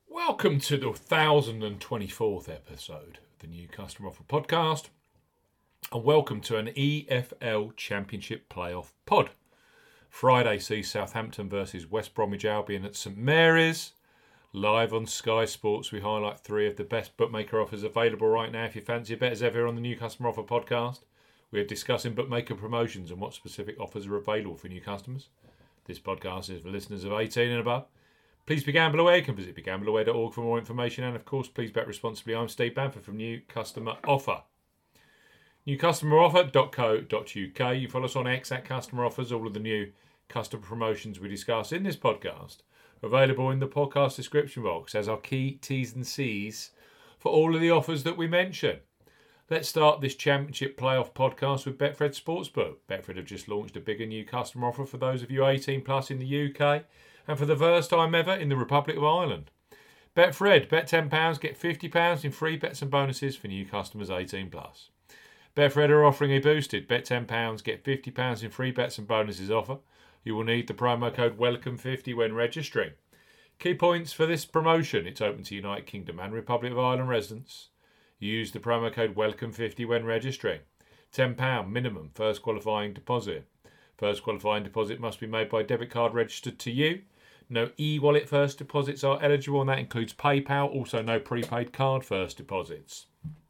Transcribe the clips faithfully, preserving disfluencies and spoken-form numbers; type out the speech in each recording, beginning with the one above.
Welcome to the one thousand twenty-fourth episode of the New Customer Offer Podcast, and welcome to an E F L Championship Playoff Pod. Friday sees Southampton versus West Bromwich Albion at St Mary's. Live on Sky Sports, we highlight three of the best bookmaker offers available right now. If you fancy a bet as ever on the New Customer Offer Podcast, we are discussing bookmaker promotions and what specific offers are available for new customers. This podcast is for listeners of eighteen and above. Please be gamble aware. You can visit be gamble aware dot org for more information. And of course, please bet responsibly. I'm Steve Bamford from New Customer Offer. new customer offer dot co dot uk. You follow us on X at Customer Offers. All of the new customer promotions we discuss in this podcast are available in the podcast description box as our key T's and C's for all of the offers that we mention. Let's start this Championship Playoff podcast with Betfred Sportsbook. Betfred have just launched a bigger new customer offer for those of you eighteen plus in the U K. And for the first time ever in the Republic of Ireland. Betfred, bet ten pounds, get fifty pounds in free bets and bonuses for new customers eighteen plus. Betfred are offering a boosted bet ten pounds, get fifty pounds in free bets and bonuses offer. You will need the promo code welcome fifty when registering. Key points for this promotion: it's open to United Kingdom and Republic of Ireland residents. Use the promo code welcome fifty when registering. ten pounds minimum first qualifying deposit. First qualifying deposit must be made by debit card registered to you. No e-wallet first deposits are eligible, and that includes PayPal. Also, no prepaid card first deposits.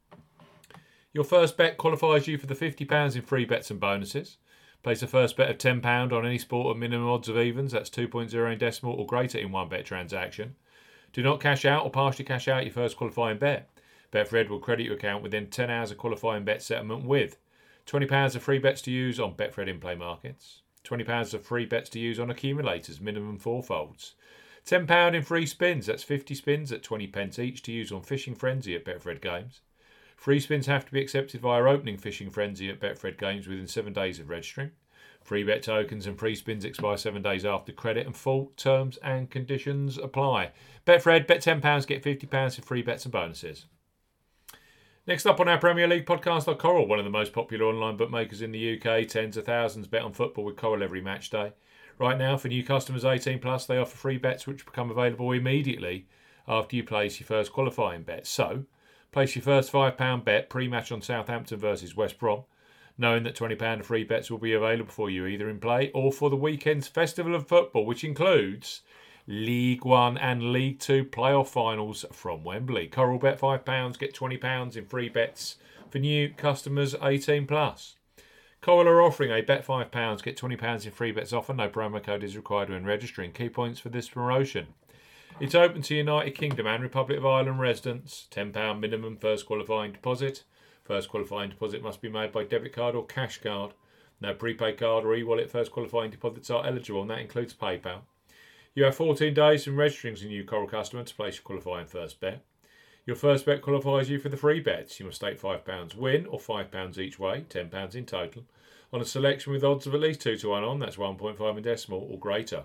Your first bet qualifies you for the fifty pounds in free bets and bonuses. Place a first bet of ten pounds on any sport at minimum odds of evens. That's two point oh in decimal or greater in one bet transaction. Do not cash out or partially cash out your first qualifying bet. Betfred will credit your account within ten hours of qualifying bet settlement with twenty pounds of free bets to use on Betfred in-play markets. twenty pounds of free bets to use on accumulators, minimum fourfolds. ten pounds in free spins, that's fifty spins at twenty pence each to use on Fishing Frenzy at Betfred Games. Free spins have to be accepted via opening Fishing Frenzy at Betfred Games within seven days of registering. Free bet tokens and free spins expire seven days after credit, and full terms and conditions apply. Betfred, bet ten pounds, get fifty pounds in free bets and bonuses. Next up on our Premier League podcast are Coral, one of the most popular online bookmakers in the U K. Tens of thousands bet on football with Coral every match day. Right now, for new customers eighteen plus, they offer free bets which become available immediately after you place your first qualifying bet. So, place your first five pounds bet pre-match on Southampton versus West Brom, knowing that twenty pounds of free bets will be available for you either in play or for the weekend's Festival of Football, which includes League One and League Two playoff finals from Wembley. Coral, bet five pounds, get twenty pounds in free bets for new customers eighteen plus. Coral are offering a bet five pounds, get twenty pounds in free bets offer. No promo code is required when registering. Key points for this promotion: it's open to United Kingdom and Republic of Ireland residents. ten pounds minimum first qualifying deposit. First qualifying deposit must be made by debit card or cash card. No prepaid card or e-wallet first qualifying deposits are eligible, and that includes PayPal. You have fourteen days from registering as a new Coral customer to place your qualifying first bet. Your first bet qualifies you for the free bets. You must stake five pounds win or five pounds each way, ten pounds in total, on a selection with odds of at least two to one on, that's one point five in decimal or greater.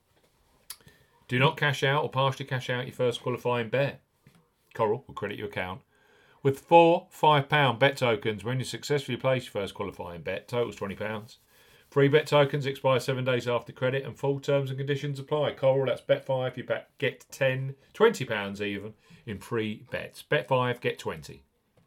Do not cash out or partially cash out your first qualifying bet. Coral will credit your account with four five pounds bet tokens when you successfully place your first qualifying bet. Totals twenty pounds. Free bet tokens expire seven days after credit, and full terms and conditions apply. Coral, that's bet five, you bet, get ten, twenty pounds even in free bets. Bet five, get twenty.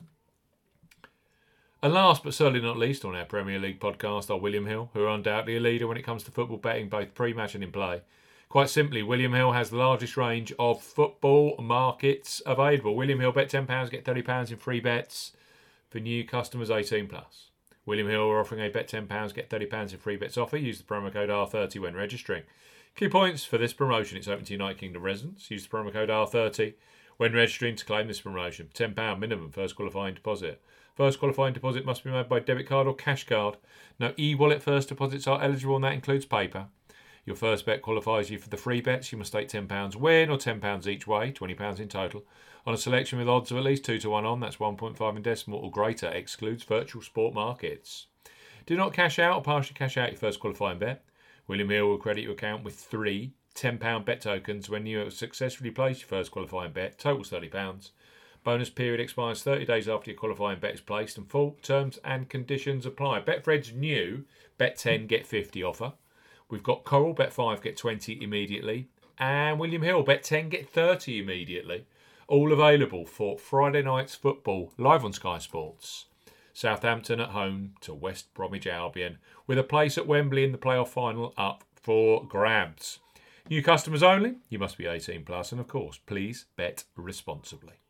And last but certainly not least on our Premier League podcast are William Hill, who are undoubtedly a leader when it comes to football betting, both pre-match and in play. Quite simply, William Hill has the largest range of football markets available. William Hill, bet ten pounds, get thirty pounds in free bets for new customers eighteen plus. William Hill are offering a bet ten pounds, get thirty pounds in free bets offer. Use the promo code R thirty when registering. Key points for this promotion: it's open to United Kingdom residents. Use the promo code R thirty when registering to claim this promotion. ten pounds minimum first qualifying deposit. First qualifying deposit must be made by debit card or cash card. No e-wallet first deposits are eligible, and that includes PayPal. Your first bet qualifies you for the free bets. You must stake ten pounds win or ten pounds each way, twenty pounds in total, on a selection with odds of at least two to one on, that's one point five in decimal or greater, excludes virtual sport markets. Do not cash out or partially cash out your first qualifying bet. William Hill will credit your account with three ten pounds bet tokens when you have successfully placed your first qualifying bet. Totals thirty pounds. Bonus period expires thirty days after your qualifying bet is placed, and full terms and conditions apply. Betfred's new bet ten, get fifty offer. We've got Coral, bet five, get twenty immediately. and William Hill. Bet ten, get thirty immediately. All available for Friday night's football live on Sky Sports. Southampton at home to West Bromwich Albion, with a place at Wembley in the playoff final up for grabs. New customers only. You must be eighteen plus, and of course, please bet responsibly.